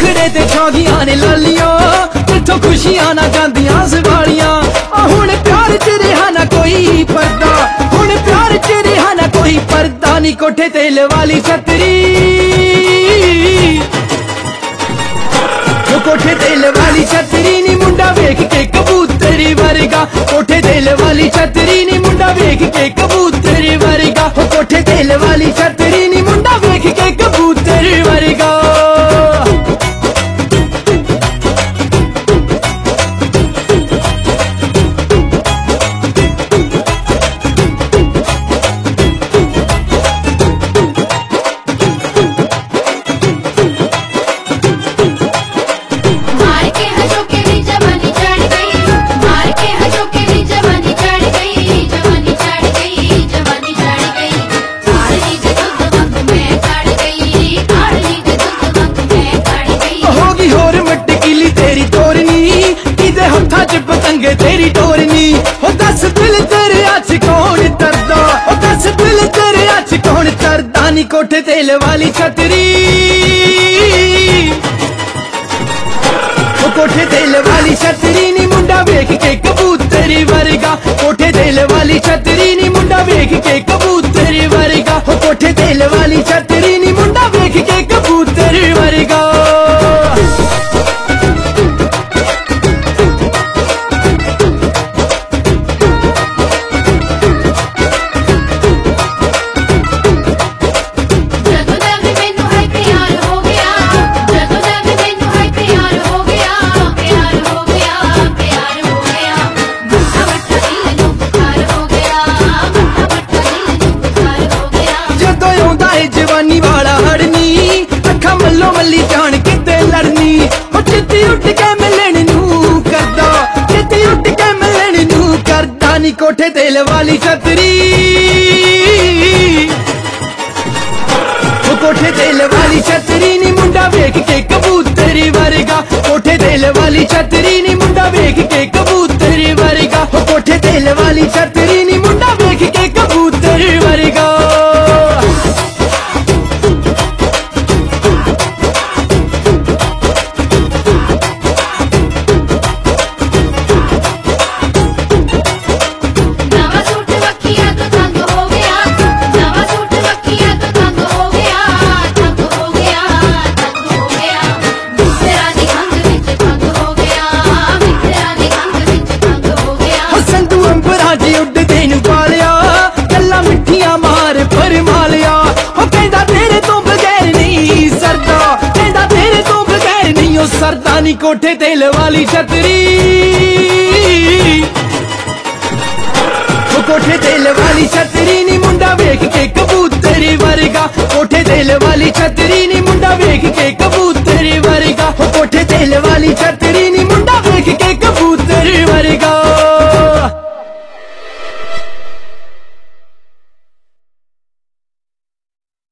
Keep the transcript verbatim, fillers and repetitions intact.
मुखड़े ते छौगियां ने लालियां जिथों खुशियां ना जांदियां सवालियां हुण प्यार च रहा ना कोई पर्दा हुण प्यार च रहा ना कोई पर्दा नी कोठे तेल वाली छतरी कोठे तेल वाली छतरी नी मुंडा वेख के कबूतरी वर्गा कोठे तेल वाली छतरी नी मुंडा वेख के कबूतरी वर्गा कोठे तेल वाली छतरी नी मुंडा वेख के कबूतरी वर्गा पतंगे तेरी टोरनी हो दस दिल तेरे अच कौन तरदा हो दस दिल तेरे अच कौन तरदा नी कोठे तेल वाली छतरी कोठे तेल वाली छतरी नी मुंडा वेख के कबूतरी वर्गा कोठे तेल वाली छतरी नी मुंडा वेख के कबूतरी वर्गा कोठे तेल वाली छतरी नी मुंडा वेख के कबूतरी वर्गा जवानी वाला हड़नी अखा मल्लो मल्ली जान किते लड़नी हो चिट्टी उठ के मिलन नू करदा चिट्टी उठ के मिलन नू करदा नी कोठे तेल वाली छतरी कोठे तेल वाली छतरी नी मुंडा वेख के कबूतरी वर्गा कोठे तेल वाली छतरी नी मुंडा वेख के कबूतरी वर्गा कोठे तेल वाली छतरी नी मुंडा वेख के कबूतरी वर्गा सरदानी कोठे तेल वाली छतरी कोठे तेल वाली छतरी नी मुंडा वेख के कबूतरी वर्गा कोठे तेल वाली छतरी नी मुंडा वेख के कबूतरी वर्गा कोठे तेल वाली छतरी नी मुंडा वेख के कबूतरी